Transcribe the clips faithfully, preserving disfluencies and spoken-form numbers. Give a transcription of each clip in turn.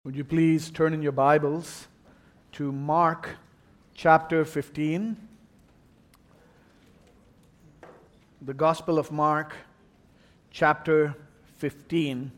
Would you please turn in your Bibles to Mark chapter fifteen? The Gospel of Mark chapter fifteen.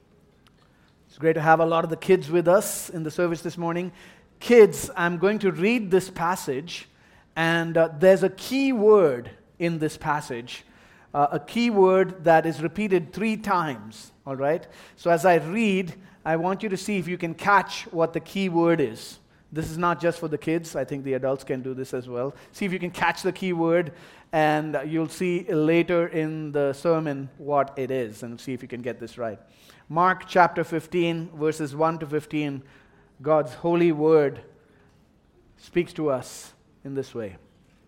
It's great to have a lot of the kids with us in the service this morning. Kids, I'm going to read this passage, and uh, there's a key word in this passage, uh, a key word that is repeated three times, all right? So as I read, I want you to see if you can catch what the key word is. This is not just for the kids. I think the adults can do this as well. See if you can catch the key word, and you'll see later in the sermon what it is, and see if you can get this right. Mark chapter fifteen, verses one to fifteen, God's holy word speaks to us in this way.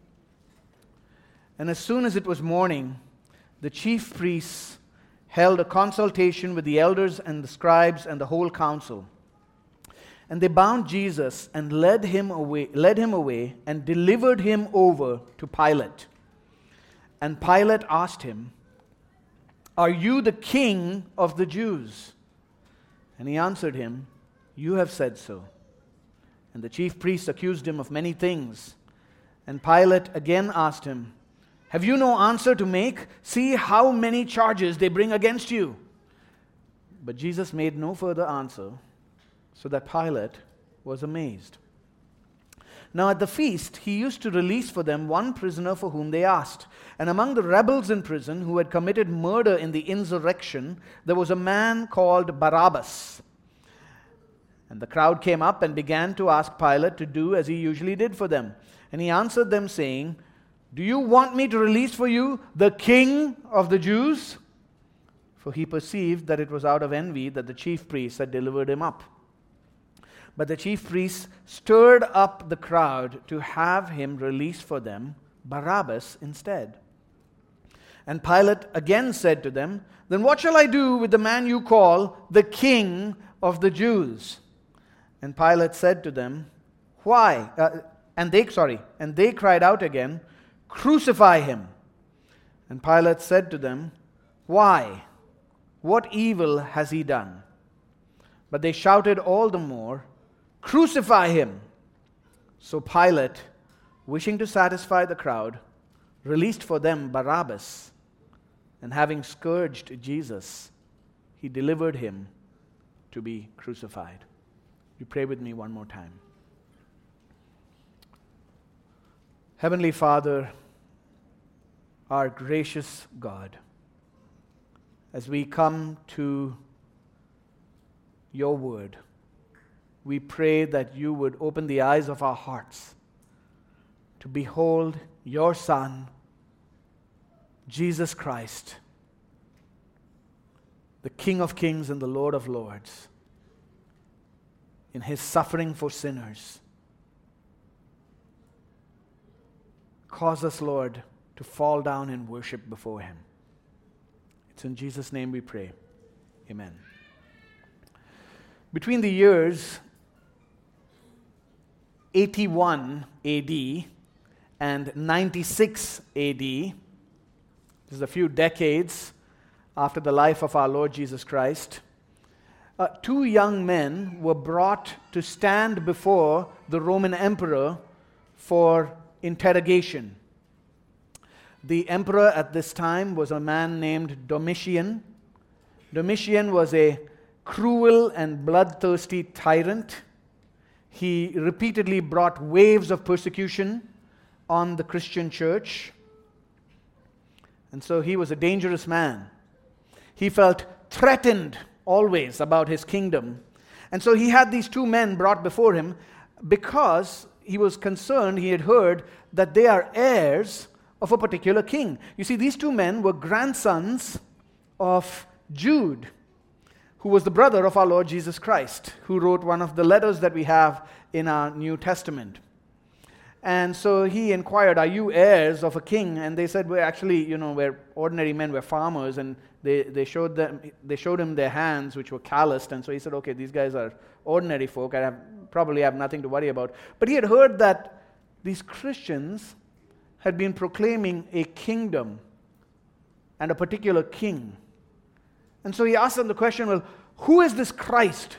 And as soon as it was morning, the chief priests held a consultation with the elders and the scribes and the whole council. And they bound Jesus and led him away, led him away and delivered him over to Pilate. And Pilate asked him, "Are you the king of the Jews?" And he answered him, "You have said so." And the chief priests accused him of many things. And Pilate again asked him, "Have you no answer to make? See how many charges they bring against you." But Jesus made no further answer, so that Pilate was amazed. Now at the feast, he used to release for them one prisoner for whom they asked. And among the rebels in prison who had committed murder in the insurrection, there was a man called Barabbas. And the crowd came up and began to ask Pilate to do as he usually did for them. And he answered them, saying, "Do you want me to release for you the king of the Jews?" For he perceived that it was out of envy that the chief priests had delivered him up. But the chief priests stirred up the crowd to have him release for them Barabbas instead. And Pilate again said to them, "Then what shall I do with the man you call the king of the Jews?" And Pilate said to them, "Why?" Uh, and they, sorry, and they cried out again, "Crucify him." And Pilate said to them, "Why? What evil has he done?" But they shouted all the more, "Crucify him!" So Pilate, wishing to satisfy the crowd, released for them Barabbas, and having scourged Jesus, he delivered him to be crucified. You pray with me one more time. Heavenly Father, our gracious God, as we come to your word, we pray that you would open the eyes of our hearts to behold your Son, Jesus Christ, the King of Kings and the Lord of Lords, in his suffering for sinners. Cause us, Lord, to fall down and worship before him. It's in Jesus' name we pray. Amen. Between the years eighty-one A D and ninety-six A D, this is a few decades after the life of our Lord Jesus Christ, uh, two young men were brought to stand before the Roman emperor for interrogation. The emperor at this time was a man named Domitian. Domitian was a cruel and bloodthirsty tyrant. He repeatedly brought waves of persecution on the Christian church. And so he was a dangerous man. He felt threatened always about his kingdom. And so he had these two men brought before him because he was concerned, he had heard that they are heirs of a particular king. You see, these two men were grandsons of Jude, who was the brother of our Lord Jesus Christ, who wrote one of the letters that we have in our New Testament. And so he inquired, "Are you heirs of a king?" And they said, "We're actually, you know, we're ordinary men, we're farmers." And they, they showed them, they showed him their hands, which were calloused. And so he said, "Okay, these guys are ordinary folk. I have, probably have nothing to worry about." But he had heard that these Christians had been proclaiming a kingdom and a particular king. And so he asked them the question, well, who is this Christ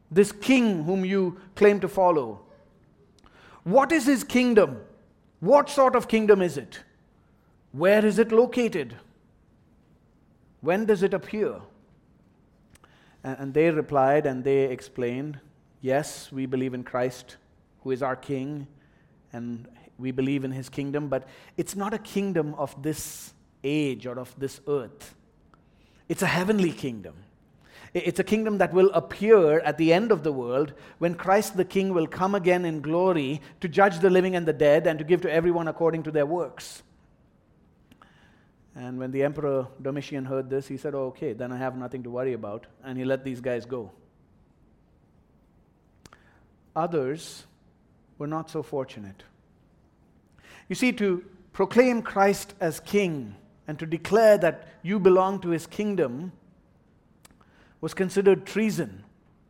this king whom you claim to follow. What is his kingdom? What sort of kingdom is it? Where is it located? When does it appear? And they replied and they explained, yes, we believe in Christ, who is our king, and we believe in his kingdom, but it's not a kingdom of this age or of this earth. It's a heavenly kingdom. It's a kingdom that will appear at the end of the world when Christ the King will come again in glory to judge the living and the dead and to give to everyone according to their works. And when the Emperor Domitian heard this, he said, oh, okay, then I have nothing to worry about. And he let these guys go. Others were not so fortunate. You see, to proclaim Christ as king and to declare that you belong to his kingdom was considered treason.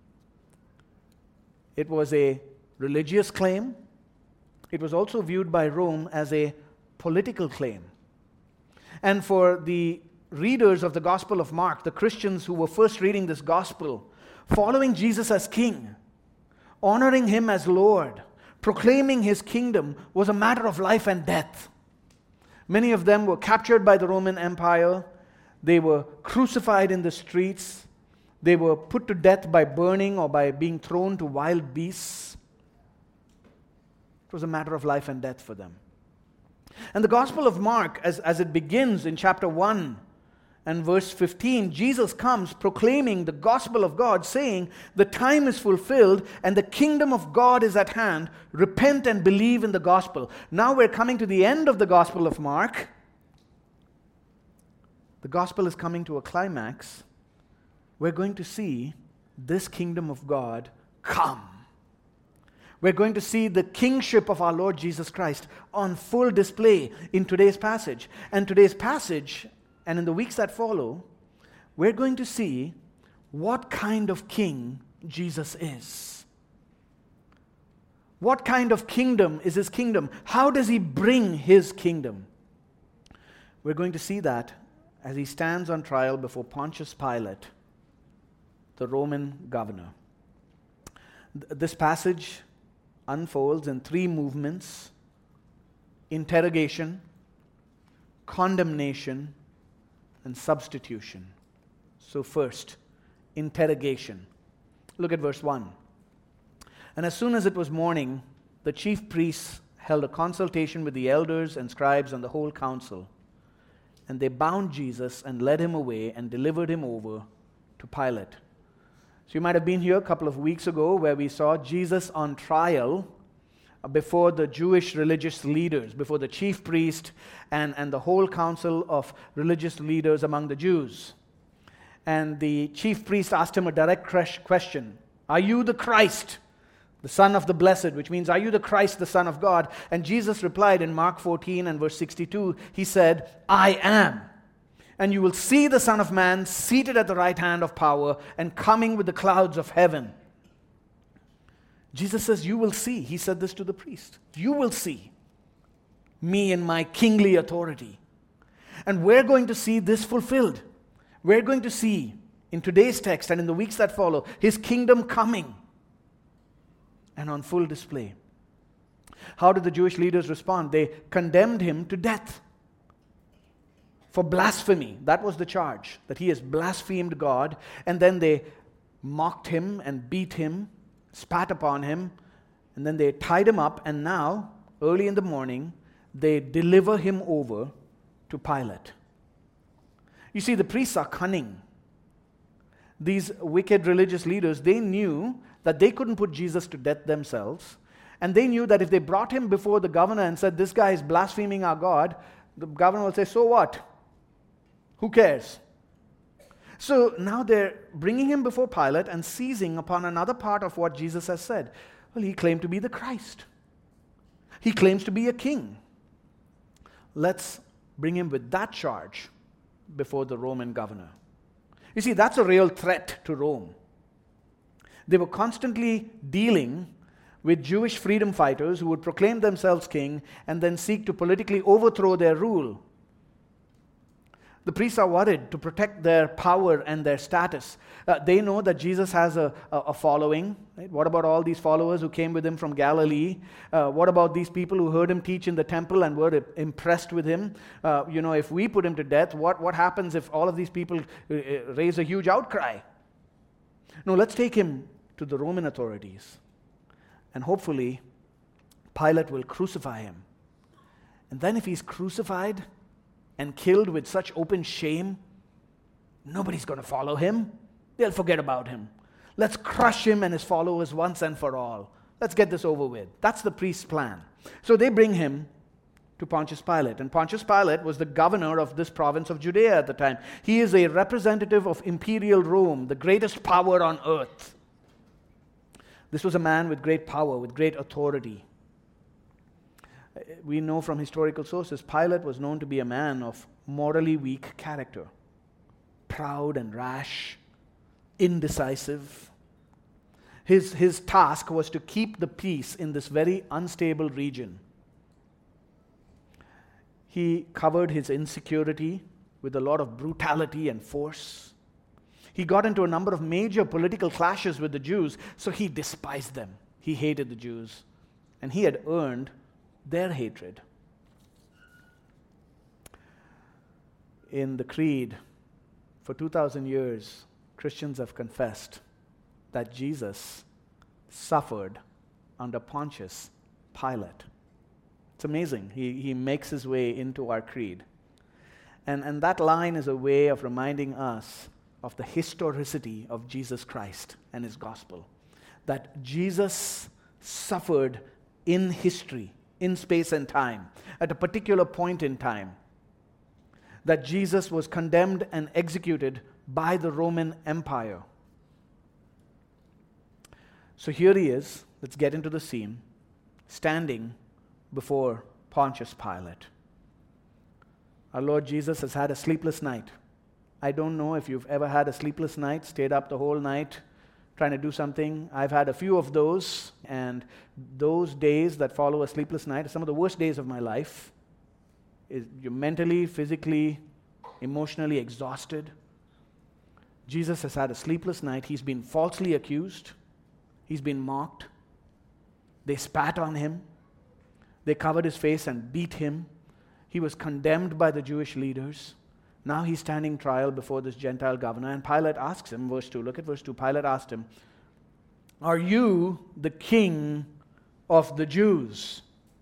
It was a religious claim. It was also viewed by Rome as a political claim. And for the readers of the Gospel of Mark, the Christians who were first reading this Gospel, following Jesus as king, honoring him as Lord, proclaiming his kingdom was a matter of life and death. Many of them were captured by the Roman Empire. They were crucified in the streets. They were put to death by burning or by being thrown to wild beasts. It was a matter of life and death for them. And the Gospel of Mark, as, as it begins in chapter one and verse fifteen, Jesus comes proclaiming the gospel of God, saying, the time is fulfilled and the kingdom of God is at hand. Repent and believe in the gospel. Now we're coming to the end of the Gospel of Mark. The gospel is coming to a climax. We're going to see this kingdom of God come. We're going to see the kingship of our Lord Jesus Christ on full display in today's passage. And today's passage, and in the weeks that follow, we're going to see what kind of king Jesus is. What kind of kingdom is his kingdom? How does he bring his kingdom? We're going to see that as he stands on trial before Pontius Pilate, the Roman governor. This passage unfolds in three movements: interrogation, condemnation, and substitution. So first, interrogation. Look at verse one. And as soon as it was morning, the chief priests held a consultation with the elders and scribes and the whole council. And they bound Jesus and led him away and delivered him over to Pilate. So you might have been here a couple of weeks ago where we saw Jesus on trial before the Jewish religious leaders, before the chief priest and, and the whole council of religious leaders among the Jews. And the chief priest asked him a direct question. Are you the Christ, the Son of the Blessed? Which means, are you the Christ, the Son of God? And Jesus replied in Mark fourteen and verse sixty-two, he said, I am. And you will see the Son of Man seated at the right hand of power and coming with the clouds of heaven. Jesus says, you will see. He said this to the priest. You will see me in my kingly authority. And we're going to see this fulfilled. We're going to see in today's text and in the weeks that follow his kingdom coming and on full display. How did the Jewish leaders respond? They condemned him to death for blasphemy. That was the charge, that he has blasphemed God. And then they mocked him and beat him, spat upon him, and then they tied him up. And now, early in the morning, they deliver him over to Pilate. You see, the priests are cunning. These wicked religious leaders, they knew that they couldn't put Jesus to death themselves. And they knew that if they brought him before the governor and said, this guy is blaspheming our God, the governor will say, so what? Who cares? So now they're bringing him before Pilate and seizing upon another part of what Jesus has said. Well, he claimed to be the Christ. He claims to be a king. Let's bring him with that charge before the Roman governor. You see, that's a real threat to Rome. They were constantly dealing with Jewish freedom fighters who would proclaim themselves king and then seek to politically overthrow their rule. The priests are worried to protect their power and their status. Uh, they know that Jesus has a, a, a following. Right? What about all these followers who came with him from Galilee? Uh, what about these people who heard him teach in the temple and were impressed with him? Uh, you know, if we put him to death, what, what happens if all of these people uh, raise a huge outcry? No, let's take him to the Roman authorities. And hopefully, Pilate will crucify him. And then if he's crucified and killed with such open shame, nobody's going to follow him. They'll forget about him. Let's crush him and his followers once and for all. Let's get this over with. That's the priest's plan. So they bring him to Pontius Pilate. And Pontius Pilate was the governor of this province of Judea at the time. He is a representative of imperial Rome, the greatest power on earth. This was a man with great power, with great authority. We know from historical sources, Pilate was known to be a man of morally weak character, proud and rash, indecisive. His, his task was to keep the peace in this very unstable region. He covered his insecurity with a lot of brutality and force. He got into a number of major political clashes with the Jews, so he despised them. He hated the Jews, and he had earned their hatred. In the Creed, for two thousand years, Christians have confessed that Jesus suffered under Pontius Pilate. It's amazing. He, he makes his way into our creed. And, and that line is a way of reminding us of the historicity of Jesus Christ and his gospel. That Jesus suffered in history, in space and time, at a particular point in time. That Jesus was condemned and executed by the Roman Empire. So here he is, let's get into the scene, standing before Pontius Pilate. Our Lord Jesus has had a sleepless night. I don't know if you've ever had a sleepless night, stayed up the whole night trying to do something. I've had a few of those, and those days that follow a sleepless night are some of the worst days of my life. You're mentally, physically, emotionally exhausted. Jesus has had a sleepless night. He's been falsely accused. He's been mocked. They spat on him. They covered his face and beat him. He was condemned by the Jewish leaders. Now he's standing trial before this Gentile governor, and Pilate asks him, verse two, look at verse two, Pilate asked him, "Are you the king of the Jews?"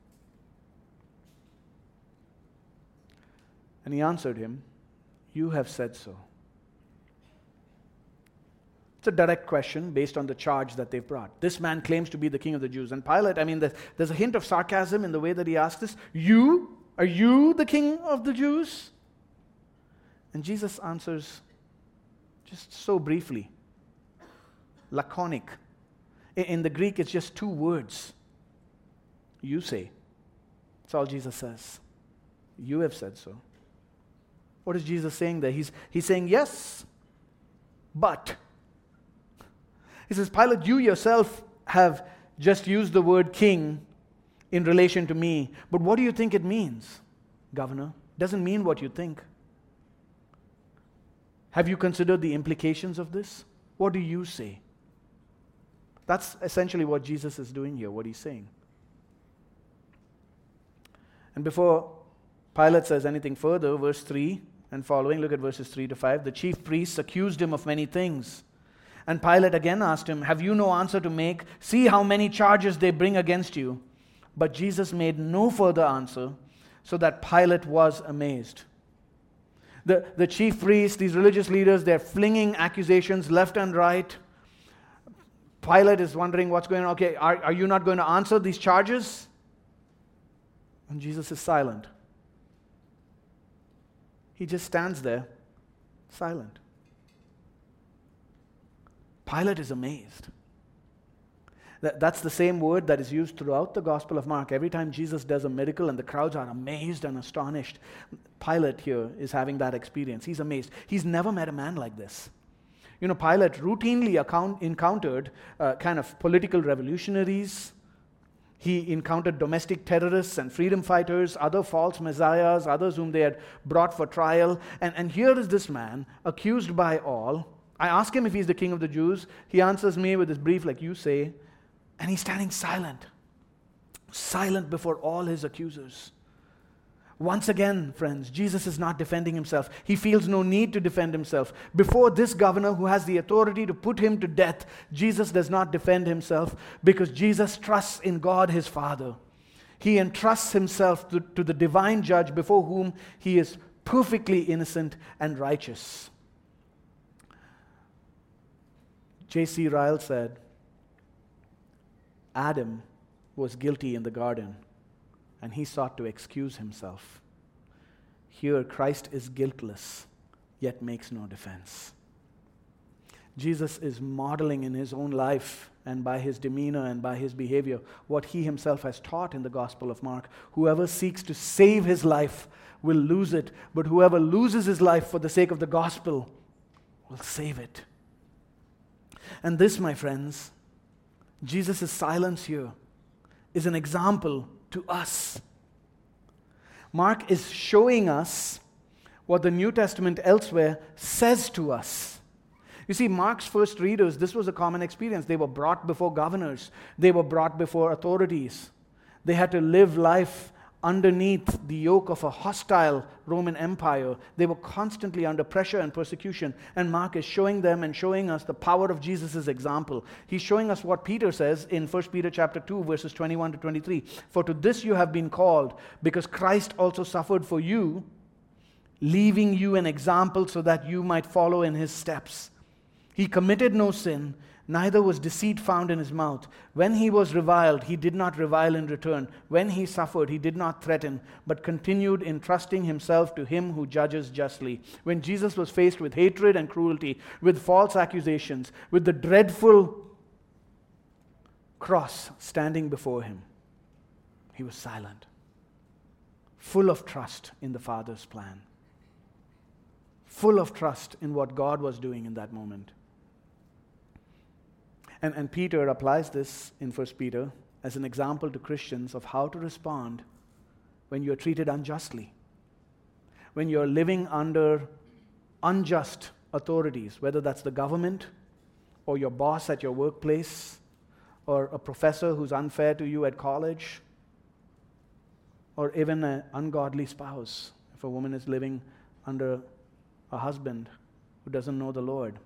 And he answered him, "You have said so." It's a direct question based on the charge that they've brought. This man claims to be the king of the Jews. And Pilate, I mean, there's, there's a hint of sarcasm in the way that he asks this. You? Are you the king of the Jews? And Jesus answers just so briefly, laconic. In, in the Greek, it's just two words. You say. That's all Jesus says. You have said so. What is Jesus saying there? He's, he's saying, yes, but. He says, Pilate, you yourself have just used the word king in relation to me. But what do you think it means, governor? It doesn't mean what you think. Have you considered the implications of this? What do you say? That's essentially what Jesus is doing here, what he's saying. And before Pilate says anything further, verse three and following, look at verses three to five. The chief priests accused him of many things. And Pilate again asked him, "Have you no answer to make? See how many charges they bring against you." But Jesus made no further answer, so that Pilate was amazed. The, the chief priests, these religious leaders, they're flinging accusations left and right. Pilate is wondering what's going on. Okay, are, are you not going to answer these charges? And Jesus is silent. He just stands there, silent. Pilate is amazed. That, that's the same word that is used throughout the Gospel of Mark. Every time Jesus does a miracle and the crowds are amazed and astonished, Pilate here is having that experience. He's amazed. He's never met a man like this. You know, Pilate routinely account, encountered uh, kind of political revolutionaries, He encountered domestic terrorists and freedom fighters, other false messiahs, others whom they had brought for trial. And, and here is this man, accused by all. I ask him if he's the king of the Jews. He answers me with this brief, like you say, and he's standing silent, silent before all his accusers. Once again, friends, Jesus is not defending himself. He feels no need to defend himself. Before this governor who has the authority to put him to death, Jesus does not defend himself because Jesus trusts in God his Father. He entrusts himself to, to the divine judge before whom he is perfectly innocent and righteous. J C Ryle said, Adam was guilty in the garden, and he sought to excuse himself. Here, Christ is guiltless, yet makes no defense. Jesus is modeling in his own life and by his demeanor and by his behavior what he himself has taught in the Gospel of Mark. Whoever seeks to save his life will lose it, but whoever loses his life for the sake of the gospel will save it. And this, my friends, Jesus' silence here is an example to us. Mark is showing us what the New Testament elsewhere says to us. You see, Mark's first readers, this was a common experience. They were brought before governors. They were brought before authorities. They had to live life underneath the yoke of a hostile Roman Empire. They were constantly under pressure and persecution. And Mark is showing them and showing us the power of Jesus' example. He's showing us what Peter says in First Peter chapter two, verses twenty-one to twenty-three. For to this you have been called, because Christ also suffered for you, leaving you an example so that you might follow in his steps. He committed no sin, neither was deceit found in his mouth. When he was reviled, he did not revile in return. When he suffered, he did not threaten, but continued entrusting himself to him who judges justly. When Jesus was faced with hatred and cruelty, with false accusations, with the dreadful cross standing before him, he was silent, full of trust in the Father's plan, full of trust in what God was doing in that moment. And, and Peter applies this in First Peter as an example to Christians of how to respond when you're treated unjustly, when you're living under unjust authorities, whether that's the government or your boss at your workplace or a professor who's unfair to you at college, or even an ungodly spouse, if a woman is living under a husband who doesn't know the Lord.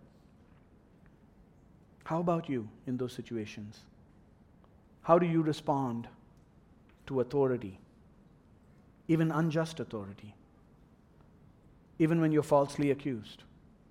How about you in those situations? How do you respond to authority, even unjust authority, even when you're falsely accused?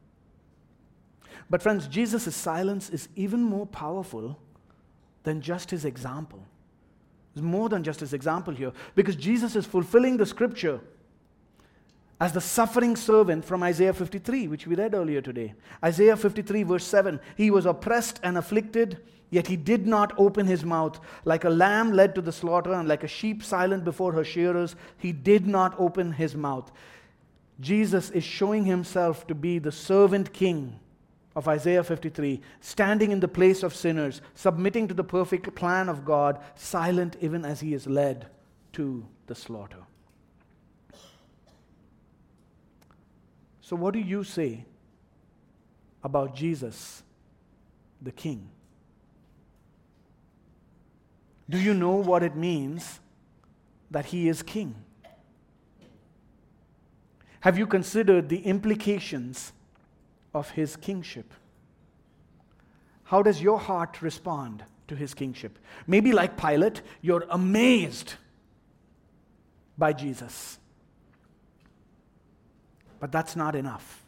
But friends, Jesus' silence is even more powerful than just his example. There's more than just his example here, because Jesus is fulfilling the scripture as the suffering servant from Isaiah fifty-three, which we read earlier today. Isaiah fifty-three, verse seven, he was oppressed and afflicted, yet he did not open his mouth. Like a lamb led to the slaughter, and like a sheep silent before her shearers, he did not open his mouth. Jesus is showing himself to be the servant king of Isaiah fifty-three, standing in the place of sinners, submitting to the perfect plan of God, silent even as he is led to the slaughter. So what do you say about Jesus, the King? Do you know what it means that he is King? Have you considered the implications of his kingship? How does your heart respond to his kingship? Maybe like Pilate, you're amazed by Jesus. But that's not enough.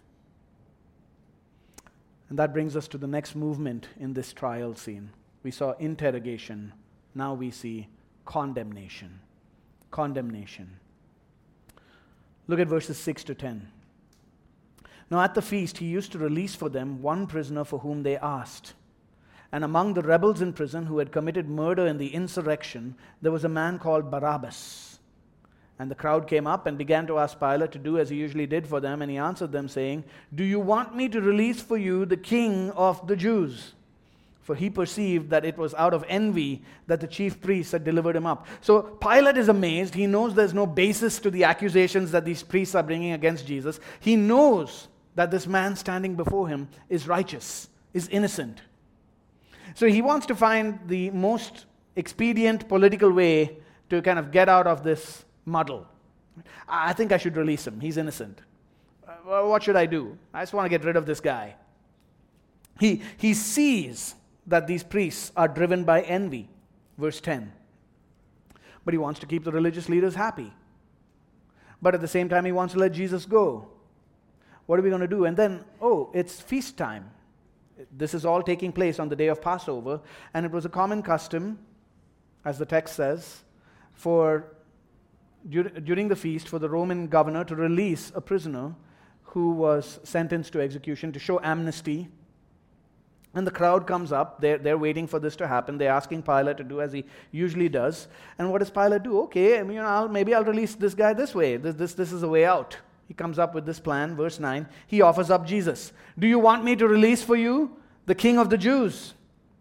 And that brings us to the next movement in this trial scene. We saw interrogation. Now we see condemnation. Condemnation. Look at verses six to ten. Now at the feast, he used to release for them one prisoner for whom they asked. And among the rebels in prison who had committed murder in the insurrection, there was a man called Barabbas. And the crowd came up and began to ask Pilate to do as he usually did for them. And he answered them, saying, "Do you want me to release for you the king of the Jews?" for he perceived that it was out of envy that the chief priests had delivered him up. So Pilate is amazed. He knows there's no basis to the accusations that these priests are bringing against Jesus. He knows that this man standing before him is righteous, is innocent. So he wants to find the most expedient political way to kind of get out of this muddle. I think I should release him. He's innocent. Uh, what should I do? I just want to get rid of this guy. He, he sees that these priests are driven by envy. Verse ten. But he wants to keep the religious leaders happy. But at the same time, he wants to let Jesus go. What are we going to do? And then, oh, it's feast time. This is all taking place on the day of Passover. And it was a common custom, as the text says, for during the feast for the Roman governor to release a prisoner who was sentenced to execution to show amnesty. And the crowd comes up. They're, they're waiting for this to happen. They're asking Pilate to do as he usually does. And what does Pilate do? Okay, I mean, you know, I'll, maybe I'll release this guy this way. This, this, this is a way out. He comes up with this plan. Verse nine, he offers up Jesus. Do you want me to release for you the King of the Jews?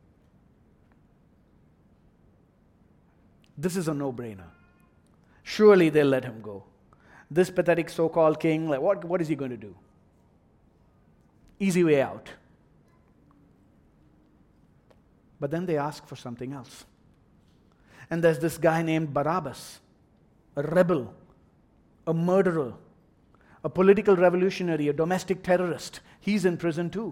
This is a no-brainer. Surely they'll let him go. This pathetic so-called king, like what, what is he going to do? Easy way out. But then they ask for something else. And there's this guy named Barabbas, a rebel, a murderer, a political revolutionary, a domestic terrorist. He's in prison too.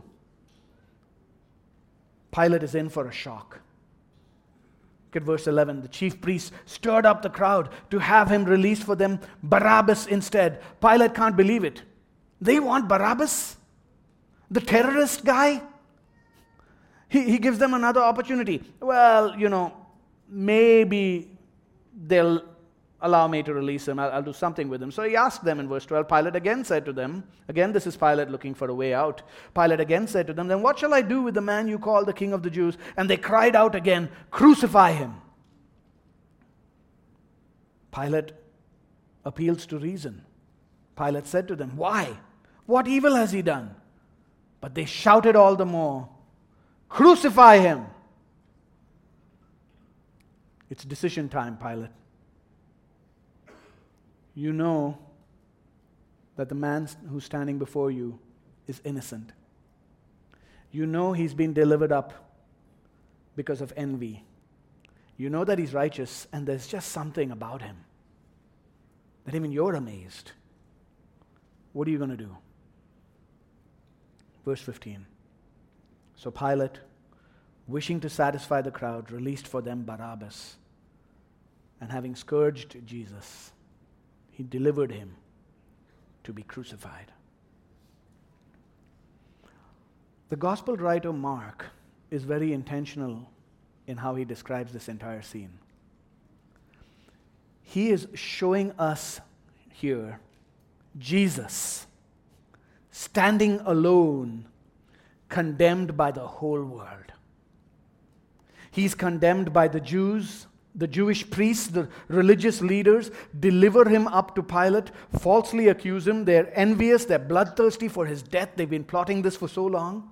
Pilate is in for a shock. Look at verse eleven. The chief priests stirred up the crowd to have him released for them Barabbas instead. Pilate can't believe it. They want Barabbas? The terrorist guy? He, he gives them another opportunity. Well, you know, maybe they'll allow me to release him. I'll, I'll do something with him. So he asked them in verse twelve. Pilate again said to them, again this is Pilate looking for a way out. Pilate again said to them, then what shall I do with the man you call the King of the Jews? And they cried out again, crucify him. Pilate appeals to reason. Pilate said to them, why? What evil has he done? But they shouted all the more, crucify him. It's decision time, Pilate. You know that the man who's standing before you is innocent. You know he's been delivered up because of envy. You know that he's righteous, and there's just something about him that even you're amazed. What are you going to do? Verse fifteen. So Pilate, wishing to satisfy the crowd, released for them Barabbas, and having scourged Jesus, he delivered him to be crucified. The gospel writer Mark is very intentional in how he describes this entire scene. He is showing us here Jesus standing alone, condemned by the whole world. He's condemned by the Jews. The Jewish priests, the religious leaders, deliver him up to Pilate, falsely accuse him. They're envious, they're bloodthirsty for his death. They've been plotting this for so long.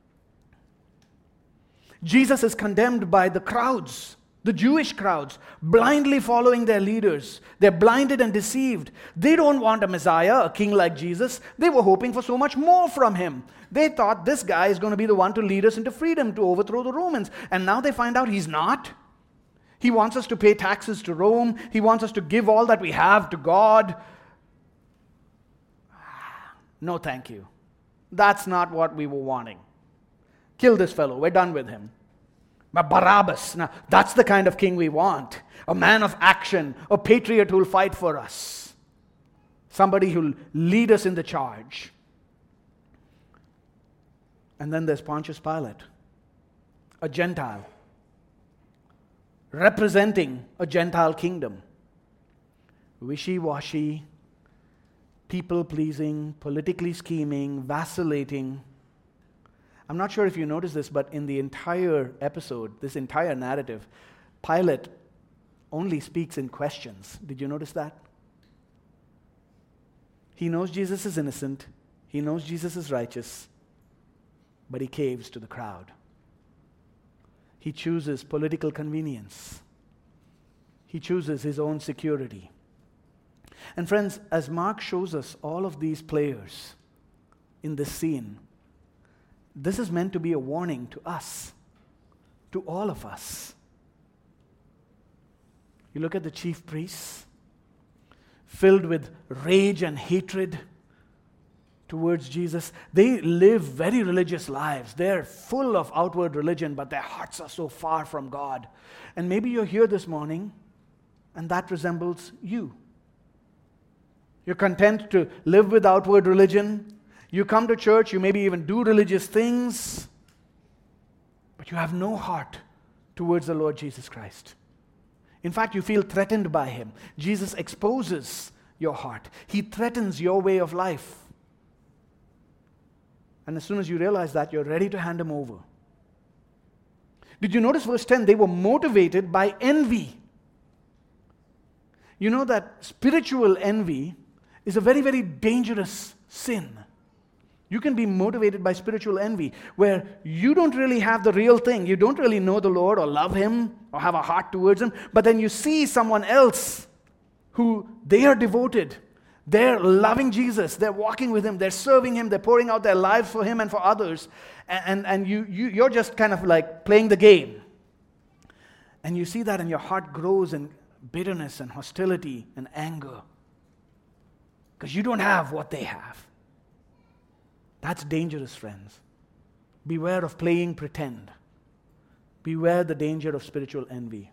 Jesus is condemned by the crowds, the Jewish crowds, blindly following their leaders. They're blinded and deceived. They don't want a Messiah, a king like Jesus. They were hoping for so much more from him. They thought this guy is going to be the one to lead us into freedom, to overthrow the Romans. And now they find out he's not. He wants us to pay taxes to Rome. He wants us to give all that we have to God. No, thank you. That's not what we were wanting. Kill this fellow. We're done with him. But Barabbas, now that's the kind of king we want. A man of action, a patriot who'll fight for us. Somebody who'll lead us in the charge. And then there's Pontius Pilate, a Gentile, representing a Gentile kingdom. Wishy-washy, people-pleasing, politically scheming, vacillating. I'm not sure if you noticed this, but in the entire episode, this entire narrative, Pilate only speaks in questions. Did you notice that? He knows Jesus is innocent. He knows Jesus is righteous. But he caves to the crowd. He chooses political convenience. He chooses his own security. And friends, as Mark shows us all of these players in this scene, this is meant to be a warning to us, to all of us. You look at the chief priests, filled with rage and hatred towards Jesus. They live very religious lives. They're full of outward religion, but their hearts are so far from God. And maybe you're here this morning, and that resembles you. You're content to live with outward religion. You come to church, you maybe even do religious things, but you have no heart towards the Lord Jesus Christ. In fact, you feel threatened by him. Jesus exposes your heart. He threatens your way of life. And as soon as you realize that, you're ready to hand him over. Did you notice verse ten? They were motivated by envy. You know that spiritual envy is a very, very dangerous sin. You can be motivated by spiritual envy, where you don't really have the real thing. You don't really know the Lord or love him or have a heart towards him. But then you see someone else who they are devoted. They're loving Jesus. They're walking with him. They're serving him. They're pouring out their lives for him and for others. And, and, and you, you, you're just kind of like playing the game. And you see that and your heart grows in bitterness and hostility and anger. Because you don't have what they have. That's dangerous, friends. Beware of playing pretend. Beware the danger of spiritual envy.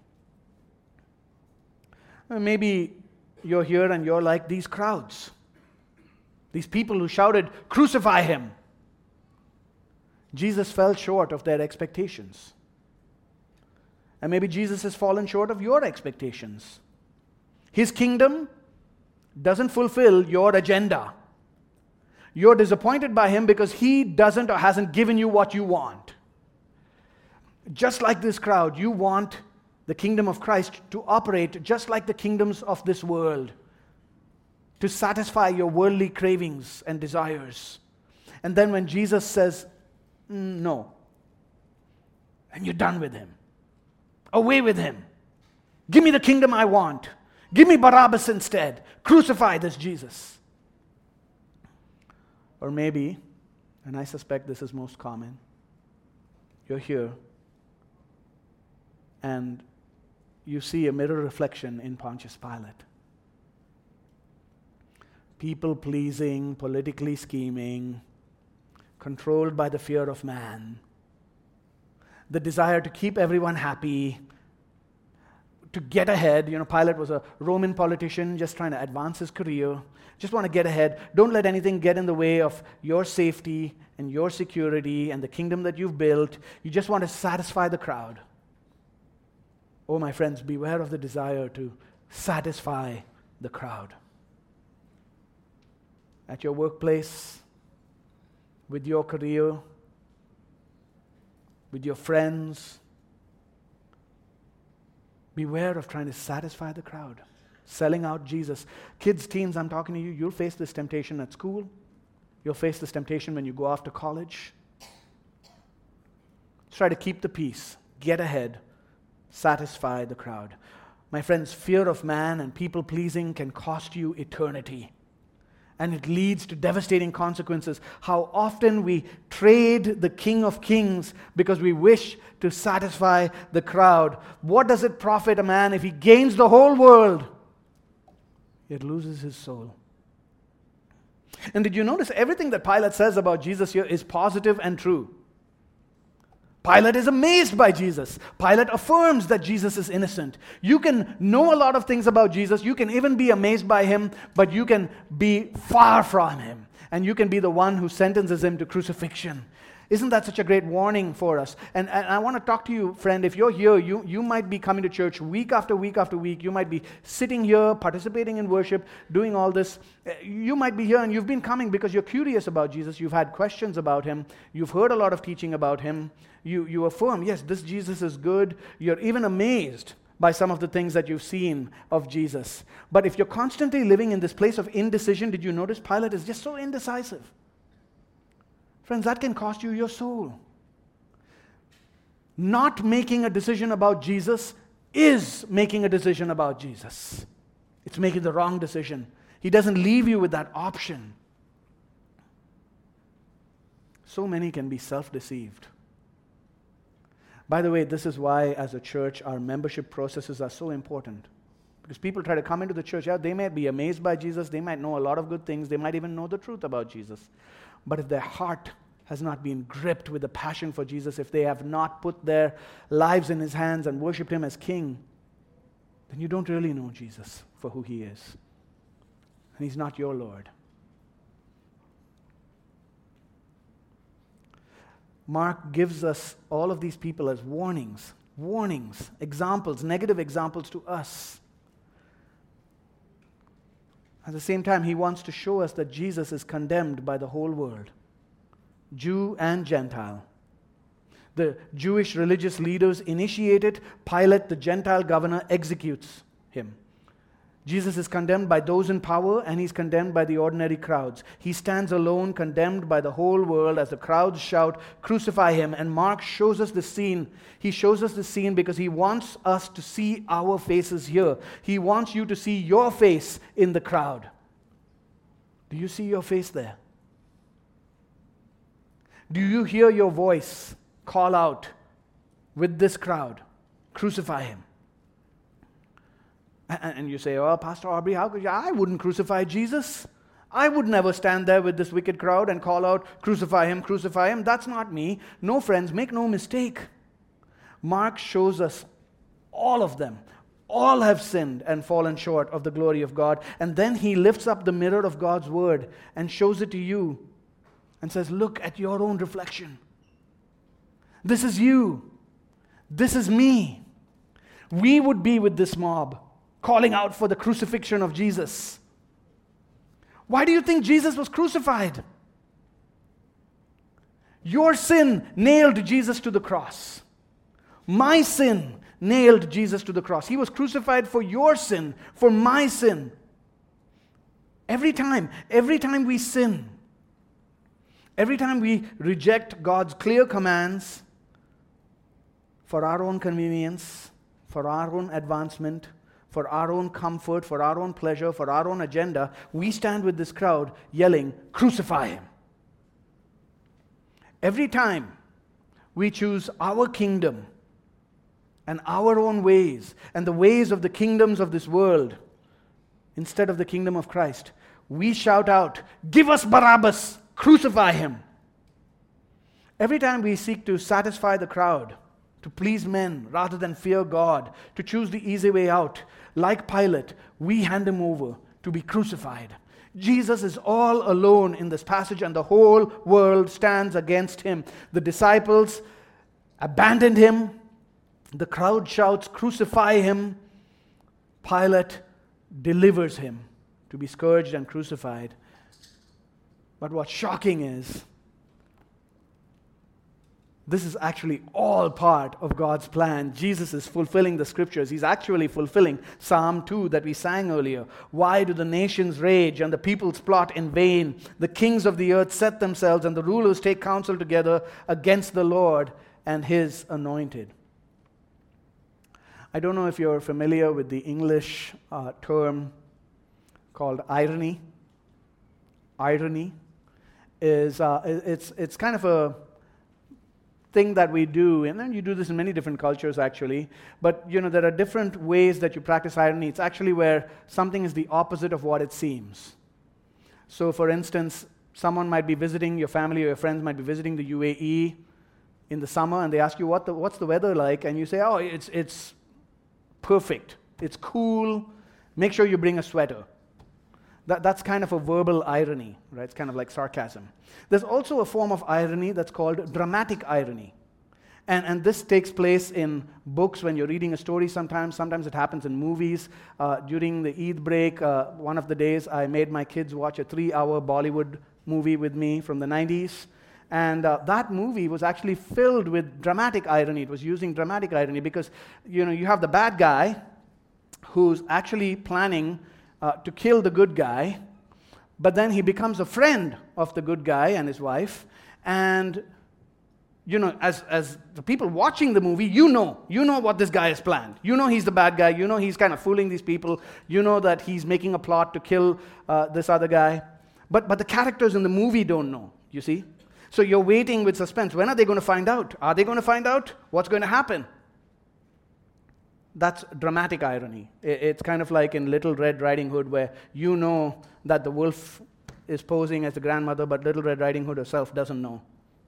Maybe you're here and you're like these crowds. These people who shouted, "Crucify him." Jesus fell short of their expectations. And maybe Jesus has fallen short of your expectations. His kingdom doesn't fulfill your agenda. You're disappointed by him because he doesn't or hasn't given you what you want. Just like this crowd, you want the kingdom of Christ to operate just like the kingdoms of this world, to satisfy your worldly cravings and desires. And then when Jesus says, mm, no, and you're done with him. Away with him. Give me the kingdom I want. Give me Barabbas instead. Crucify this Jesus. Or maybe, and I suspect this is most common, you're here and you see a mirror reflection in Pontius Pilate. People-pleasing, politically scheming, controlled by the fear of man, the desire to keep everyone happy, to get ahead. You know, Pilate was a Roman politician just trying to advance his career. Just want to get ahead. Don't let anything get in the way of your safety and your security and the kingdom that you've built. You just want to satisfy the crowd. Oh, my friends, beware of the desire to satisfy the crowd. At your workplace, with your career, with your friends, beware of trying to satisfy the crowd, selling out Jesus. Kids, teens, I'm talking to you, you'll face this temptation at school. You'll face this temptation when you go off to college. Try to keep the peace, get ahead, satisfy the crowd. My friends, fear of man and people-pleasing can cost you eternity. And it leads to devastating consequences. How often we trade the King of Kings because we wish to satisfy the crowd. What does it profit a man if he gains the whole world, yet loses his soul? And did you notice everything that Pilate says about Jesus here is positive and true? Pilate is amazed by Jesus. Pilate affirms that Jesus is innocent. You can know a lot of things about Jesus. You can even be amazed by him, but you can be far from him. And you can be the one who sentences him to crucifixion. Isn't that such a great warning for us? And, and I want to talk to you, friend. If you're here, you, you might be coming to church week after week after week. You might be sitting here, participating in worship, doing all this. You might be here and you've been coming because you're curious about Jesus. You've had questions about him. You've heard a lot of teaching about him. You, you affirm, yes, this Jesus is good. You're even amazed by some of the things that you've seen of Jesus. But if you're constantly living in this place of indecision, did you notice Pilate is just so indecisive? Friends, that can cost you your soul. not making a decision about Jesus is making a decision about Jesus. It's making the wrong decision. He doesn't leave you with that option. So many can be self-deceived. By the way, this is why, as a church, our membership processes are so important. Because people try to come into the church, yeah, they might be amazed by Jesus, they might know a lot of good things, they might even know the truth about Jesus. But if their heart has not been gripped with a passion for Jesus, if they have not put their lives in His hands and worshiped Him as King, then you don't really know Jesus for who He is. And He's not your Lord. Mark gives us all of these people as warnings, warnings, examples, negative examples to us. At the same time, he wants to show us that Jesus is condemned by the whole world, Jew and Gentile. The Jewish religious leaders initiate it. Pilate, the Gentile governor, executes him. Jesus is condemned by those in power, and he's condemned by the ordinary crowds. He stands alone, condemned by the whole world as the crowds shout, "Crucify him." And Mark shows us the scene. He shows us the scene because he wants us to see our faces here. He wants you to see your face in the crowd. Do you see your face there? Do you hear your voice call out with this crowd, "Crucify him"? And you say, "Oh, Pastor Aubrey, how could you? I wouldn't crucify Jesus. I would never stand there with this wicked crowd and call out, 'Crucify him, crucify him.'" That's not me. No, friends, make no mistake. Mark shows us all of them. All have sinned and fallen short of the glory of God. And then he lifts up the mirror of God's word and shows it to you and says, "Look at your own reflection. This is you. This is me." We would be with this mob, calling out for the crucifixion of Jesus. Why do you think Jesus was crucified? Your sin nailed Jesus to the cross. My sin nailed Jesus to the cross. He was crucified for your sin, for my sin. Every time, every time we sin, every time we reject God's clear commands for our own convenience, for our own advancement, for our own comfort, for our own pleasure, for our own agenda, we stand with this crowd yelling, "Crucify him." Every time we choose our kingdom and our own ways and the ways of the kingdoms of this world instead of the kingdom of Christ, we shout out, "Give us Barabbas, crucify him." Every time we seek to satisfy the crowd, to please men rather than fear God, to choose the easy way out, like Pilate, we hand him over to be crucified. Jesus is all alone in this passage, and the whole world stands against him. The disciples abandoned him. The crowd shouts, "Crucify him." Pilate delivers him to be scourged and crucified. But what's shocking is, this is actually all part of God's plan. Jesus is fulfilling the scriptures. He's actually fulfilling Psalm two that we sang earlier. "Why do the nations rage and the peoples plot in vain? The kings of the earth set themselves and the rulers take counsel together against the Lord and his anointed." I don't know if you're familiar with the English uh, term called irony. Irony is, uh, it's, it's kind of a thing that we do, and then you do this in many different cultures actually, but you know, there are different ways that you practice irony. It's actually where something is the opposite of what it seems. So for instance, someone might be visiting, your family or your friends might be visiting the U A E in the summer, and they ask you, what the, what's the weather like? And you say, "Oh, it's, it's perfect, it's cool, make sure you bring a sweater." That, that's kind of a verbal irony, right? It's kind of like sarcasm. There's also a form of irony that's called dramatic irony. And, and this takes place in books when you're reading a story sometimes. Sometimes it happens in movies. Uh, during the Eid break, uh, one of the days, I made my kids watch a three-hour Bollywood movie with me from the nineties. And uh, that movie was actually filled with dramatic irony. It was using dramatic irony because, you know, you have the bad guy who's actually planning Uh, to kill the good guy, but then he becomes a friend of the good guy and his wife, and you know, as, as the people watching the movie, you know, you know what this guy has planned. You know he's the bad guy. You know he's kind of fooling these people. You know that he's making a plot to kill uh, this other guy. But, but the characters in the movie don't know, you see? So you're waiting with suspense. When are they going to find out? Are they going to find out? What's going to happen? That's dramatic irony. It's kind of like in Little Red Riding Hood, where you know that the wolf is posing as the grandmother, but Little Red Riding Hood herself doesn't know.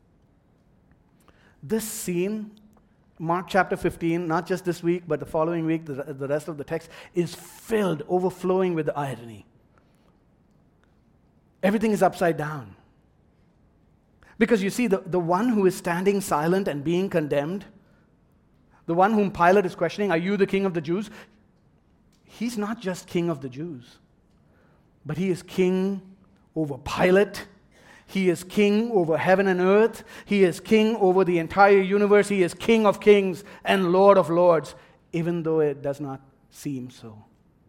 This scene, Mark chapter fifteen, not just this week, but the following week, the, the rest of the text, is filled, overflowing with irony. Everything is upside down. Because you see, the, the one who is standing silent and being condemned, the one whom Pilate is questioning, are you the king of the Jews? He's not just king of the Jews, but he is king over Pilate. He is king over heaven and earth. He is king over the entire universe. He is King of kings and Lord of lords, even though it does not seem so.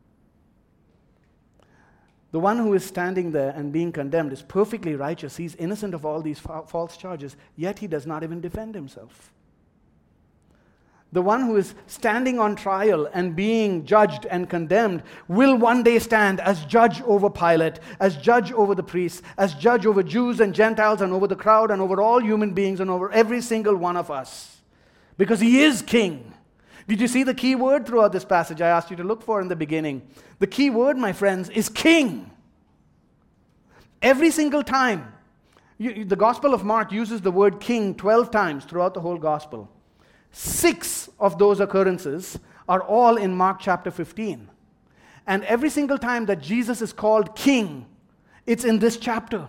The one who is standing there and being condemned is perfectly righteous. He's innocent of all these fa- false charges, yet he does not even defend himself. The one who is standing on trial and being judged and condemned will one day stand as judge over Pilate, as judge over the priests, as judge over Jews and Gentiles and over the crowd and over all human beings and over every single one of us. Because he is king. Did you see the key word throughout this passage I asked you to look for in the beginning? The key word, my friends, is king. Every single time. You, the Gospel of Mark uses the word king twelve times throughout the whole Gospel. Six of those occurrences are all in Mark chapter fifteen. And every single time that Jesus is called king, it's in this chapter.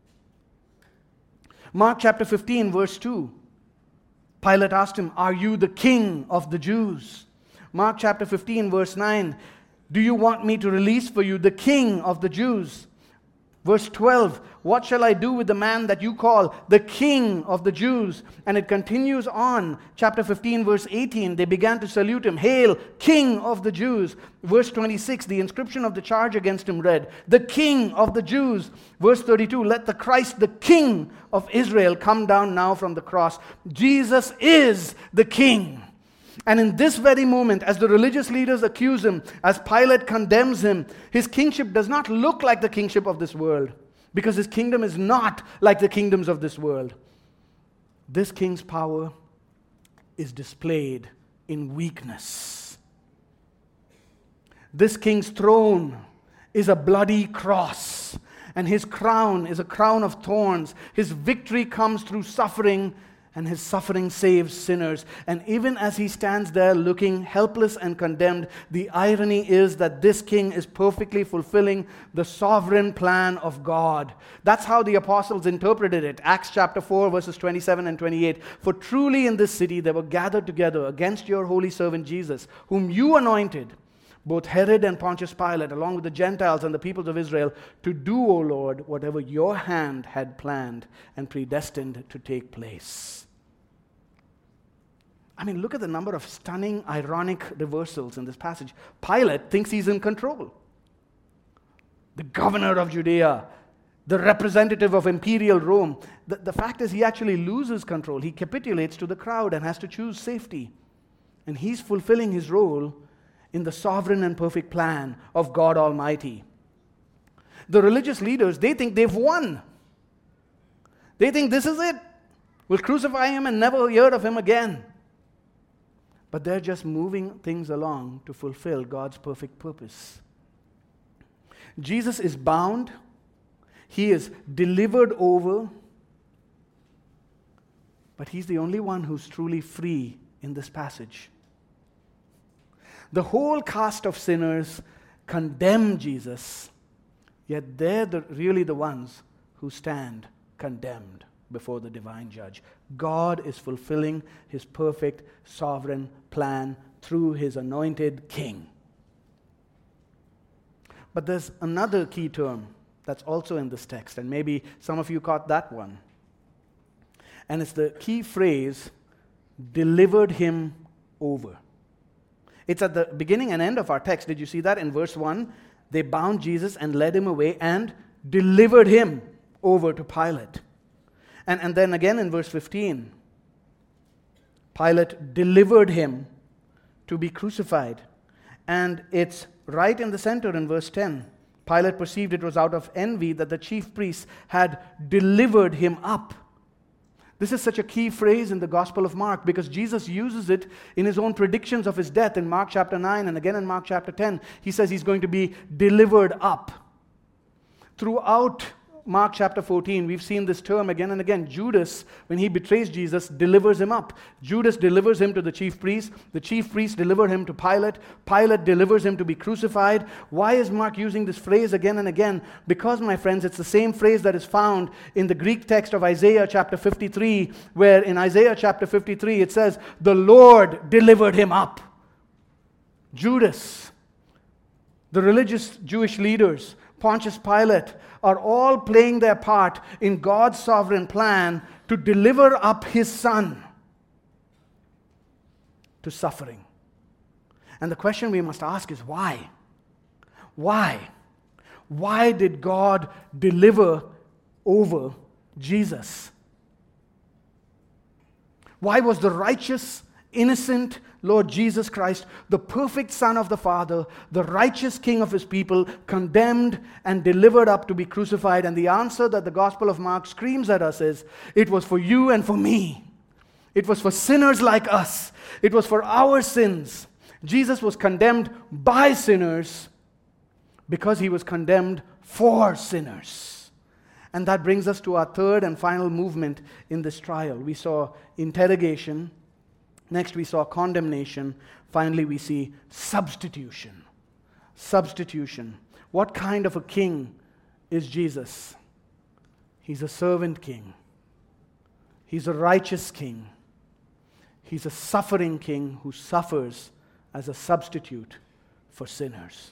Mark chapter fifteen, verse two. Pilate asked him, "Are you the king of the Jews?" Mark chapter fifteen, verse nine. "Do you want me to release for you the king of the Jews?" Verse twelve, "What shall I do with the man that you call the king of the Jews?" And it continues on. Chapter fifteen, verse eighteen, they began to salute him. "Hail, King of the Jews." Verse twenty-six, the inscription of the charge against him read, "The King of the Jews." Verse thirty-two, "Let the Christ, the King of Israel, come down now from the cross." Jesus is the King. And in this very moment, as the religious leaders accuse him, as Pilate condemns him, his kingship does not look like the kingship of this world, because his kingdom is not like the kingdoms of this world. This king's power is displayed in weakness. This king's throne is a bloody cross, and his crown is a crown of thorns. His victory comes through suffering, and his suffering saves sinners. And even as he stands there looking helpless and condemned, the irony is that this king is perfectly fulfilling the sovereign plan of God. That's how the apostles interpreted it. Acts chapter four, verses twenty-seven and twenty-eight. "For truly in this city they were gathered together against your holy servant Jesus, whom you anointed, both Herod and Pontius Pilate, along with the Gentiles and the peoples of Israel, to do, O Lord, whatever your hand had planned and predestined to take place." I mean, look at the number of stunning, ironic reversals in this passage. Pilate thinks he's in control. The governor of Judea, the representative of imperial Rome. The, the fact is, he actually loses control. He capitulates to the crowd and has to choose safety. And he's fulfilling his role in the sovereign and perfect plan of God Almighty. The religious leaders, they think they've won. They think this is it. We'll crucify him and never hear of him again. But they're just moving things along to fulfill God's perfect purpose. Jesus is bound. He is delivered over. But he's the only one who's truly free in this passage. The whole cast of sinners condemn Jesus, yet they're the, really the ones who stand condemned before the divine judge. God is fulfilling his perfect sovereign plan through his anointed king. But there's another key term that's also in this text, and maybe some of you caught that one. And it's the key phrase, "delivered him over." It's at the beginning and end of our text. Did you see that in verse one? They bound Jesus and led him away and delivered him over to Pilate. And, and then again in verse fifteen, Pilate delivered him to be crucified. And it's right in the center in verse ten. Pilate perceived it was out of envy that the chief priests had delivered him up. This is such a key phrase in the Gospel of Mark because Jesus uses it in his own predictions of his death in Mark chapter nine and again in Mark chapter ten. He says he's going to be delivered up. Throughout Mark chapter fourteen, we've seen this term again and again. Judas, when he betrays Jesus, delivers him up. Judas delivers him to the chief priests. The chief priests deliver him to Pilate. Pilate delivers him to be crucified. Why is Mark using this phrase again and again? Because, my friends, it's the same phrase that is found in the Greek text of Isaiah chapter fifty-three, where in Isaiah chapter fifty-three it says, "The Lord delivered him up." Judas, the religious Jewish leaders, Pontius Pilate, are all playing their part in God's sovereign plan to deliver up his son to suffering. And the question we must ask is why? Why? Why did God deliver over Jesus? Why was the righteous, innocent Lord Jesus Christ, the perfect Son of the Father, the righteous King of his people, condemned and delivered up to be crucified? And the answer that the Gospel of Mark screams at us is, it was for you and for me. It was for sinners like us. It was for our sins. Jesus was condemned by sinners because he was condemned for sinners. And that brings us to our third and final movement in this trial. We saw interrogation. Next, we saw condemnation. Finally, we see substitution. Substitution. What kind of a king is Jesus? He's a servant king. He's a righteous king. He's a suffering king who suffers as a substitute for sinners.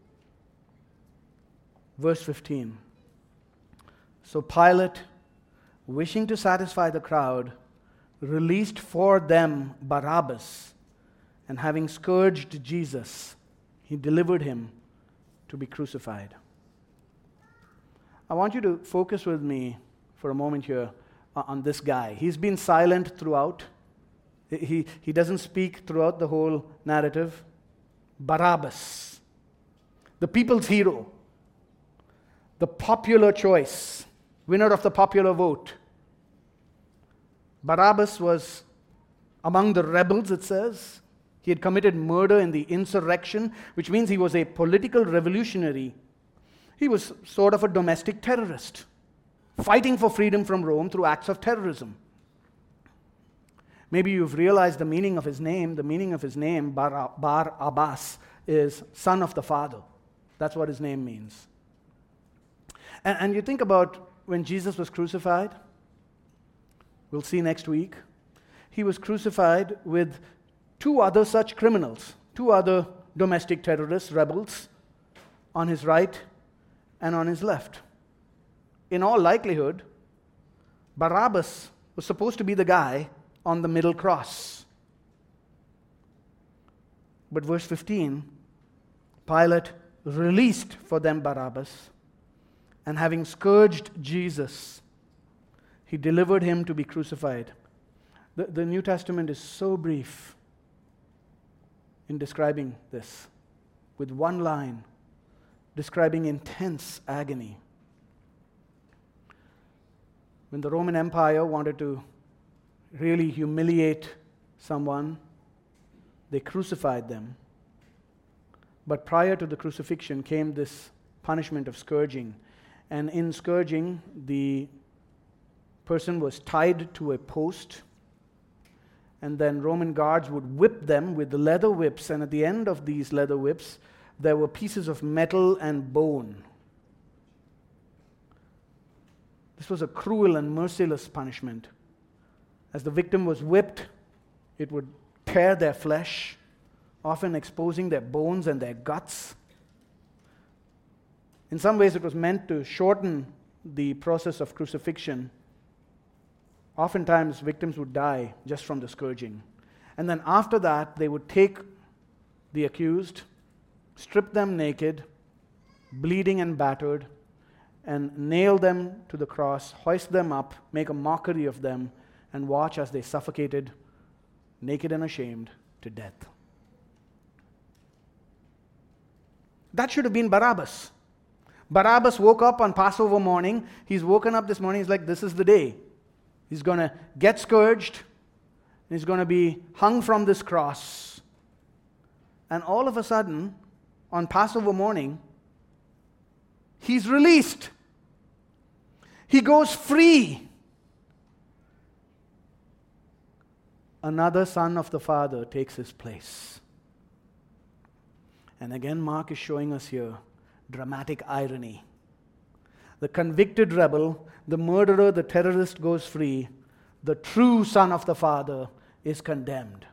Verse fifteen. So Pilate, wishing to satisfy the crowd, released for them Barabbas, and having scourged Jesus, he delivered him to be crucified. I want you to focus with me for a moment here on this guy. He's been silent throughout. He, he doesn't speak throughout the whole narrative. Barabbas, the people's hero, the popular choice, winner of the popular vote. Barabbas was among the rebels, it says. He had committed murder in the insurrection, which means he was a political revolutionary. He was sort of a domestic terrorist, fighting for freedom from Rome through acts of terrorism. Maybe you've realized the meaning of his name. The meaning of his name, Bar, Bar Abbas, is son of the Father. That's what his name means. And, and you think about when Jesus was crucified. We'll see next week. He was crucified with two other such criminals, two other domestic terrorists, rebels, on his right and on his left. In all likelihood, Barabbas was supposed to be the guy on the middle cross. But verse fifteen, Pilate released for them Barabbas, and having scourged Jesus, he delivered him to be crucified. The, the New Testament is so brief in describing this, with one line, describing intense agony. When the Roman Empire wanted to really humiliate someone, they crucified them. But prior to the crucifixion came this punishment of scourging. And in scourging, the person was tied to a post, and then Roman guards would whip them with the leather whips, and at the end of these leather whips, there were pieces of metal and bone. This was a cruel and merciless punishment. As the victim was whipped, it would tear their flesh, often exposing their bones and their guts. In some ways, it was meant to shorten the process of crucifixion. Oftentimes, victims would die just from the scourging. And then after that, they would take the accused, strip them naked, bleeding and battered, and nail them to the cross, hoist them up, make a mockery of them, and watch as they suffocated, naked and ashamed, to death. That should have been Barabbas. Barabbas woke up on Passover morning. He's woken up this morning. He's like, this is the day. He's going to get scourged. He's going to be hung from this cross. And all of a sudden, on Passover morning, he's released. He goes free. Another son of the Father takes his place. And again, Mark is showing us here dramatic irony. The convicted rebel, the murderer, the terrorist goes free. The true son of the Father is condemned.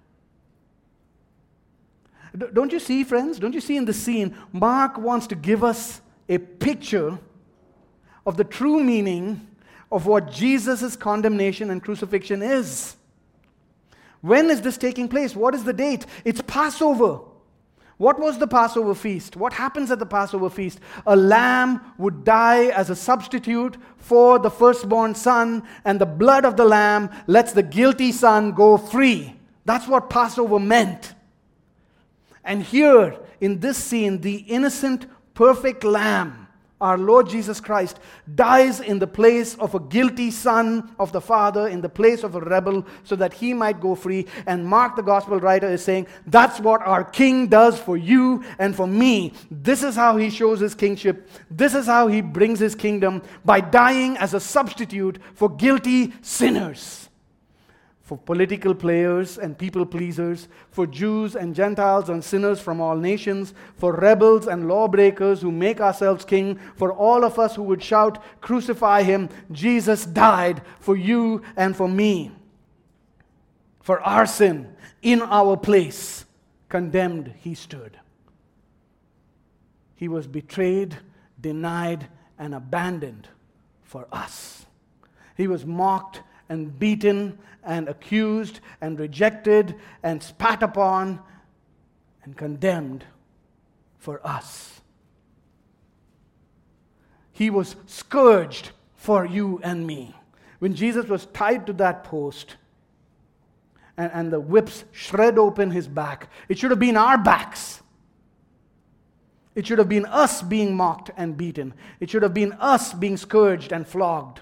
D- don't you see, friends? Don't you see in the scene, Mark wants to give us a picture of the true meaning of what Jesus' condemnation and crucifixion is. When is this taking place? What is the date? It's Passover. What was the Passover feast? What happens at the Passover feast? A lamb would die as a substitute for the firstborn son, and the blood of the lamb lets the guilty son go free. That's what Passover meant. And here, in this scene, the innocent, perfect lamb, our Lord Jesus Christ, dies in the place of a guilty son of the Father, in the place of a rebel, so that he might go free. And Mark, the gospel writer, is saying, that's what our King does for you and for me. This is how he shows his kingship. This is how he brings his kingdom, by dying as a substitute for guilty sinners. For political players and people pleasers, for Jews and Gentiles and sinners from all nations, for rebels and lawbreakers who make ourselves king, for all of us who would shout, crucify him, Jesus died for you and for me. For our sin, in our place, condemned he stood. He was betrayed, denied, and abandoned for us. He was mocked and beaten and accused and rejected and spat upon and condemned for us. He was scourged for you and me. When Jesus was tied to that post and, and the whips shred open his back, it should have been our backs. It should have been us being mocked and beaten. It should have been us being scourged and flogged.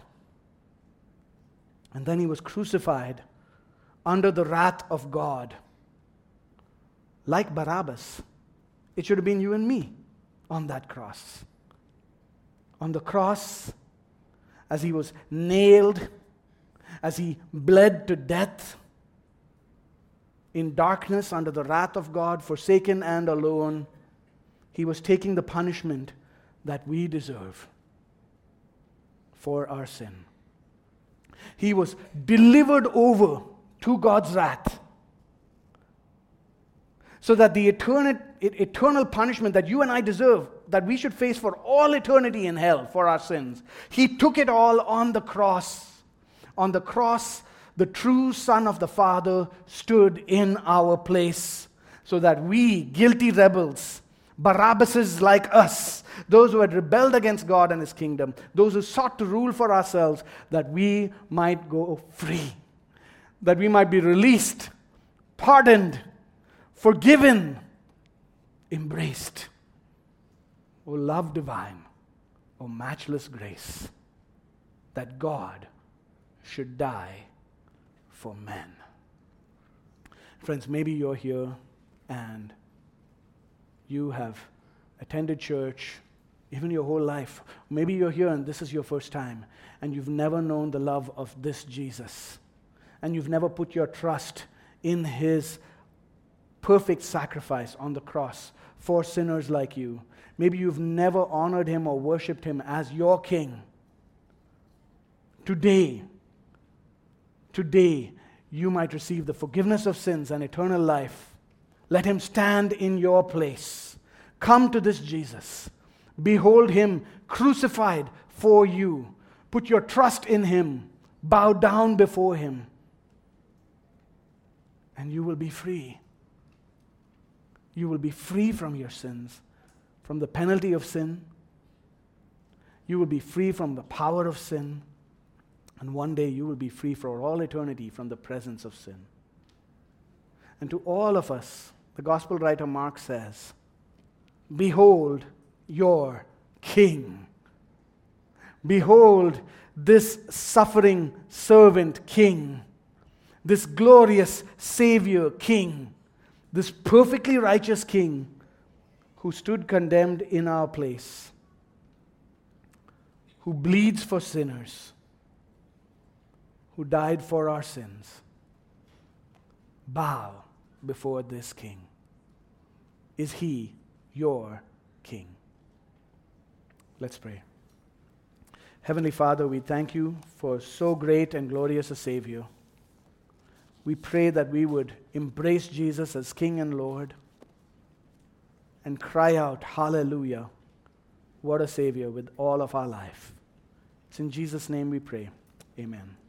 And then he was crucified under the wrath of God. Like Barabbas, it should have been you and me on that cross. On the cross, as he was nailed, as he bled to death, in darkness under the wrath of God, forsaken and alone, he was taking the punishment that we deserve for our sin. He was delivered over to God's wrath, so that the eternal, eternal punishment that you and I deserve, that we should face for all eternity in hell for our sins, he took it all on the cross. On the cross, the true Son of the Father stood in our place, so that we, guilty rebels, Barabbases like us, those who had rebelled against God and his kingdom, those who sought to rule for ourselves, that we might go free, that we might be released, pardoned, forgiven, embraced. O love divine, O matchless grace, that God should die for men. Friends, maybe you're here and you have attended church even your whole life. Maybe you're here and this is your first time, and you've never known the love of this Jesus, and you've never put your trust in his perfect sacrifice on the cross for sinners like you. Maybe you've never honored him or worshipped him as your king. Today, today, you might receive the forgiveness of sins and eternal life. Let him stand in your place. Come to this Jesus. Behold him crucified for you. Put your trust in him. Bow down before him. And you will be free. You will be free from your sins, from the penalty of sin. You will be free from the power of sin. And one day you will be free for all eternity from the presence of sin. And to all of us, the gospel writer Mark says, behold your King. Behold this suffering servant King, this glorious Savior King, this perfectly righteous King who stood condemned in our place, who bleeds for sinners, who died for our sins. Bow before this King. Is He your King? Let's pray. Heavenly Father, we thank you for so great and glorious a Savior. We pray that we would embrace Jesus as King and Lord and cry out, hallelujah, what a Savior, with all of our life. It's in Jesus' name we pray. Amen.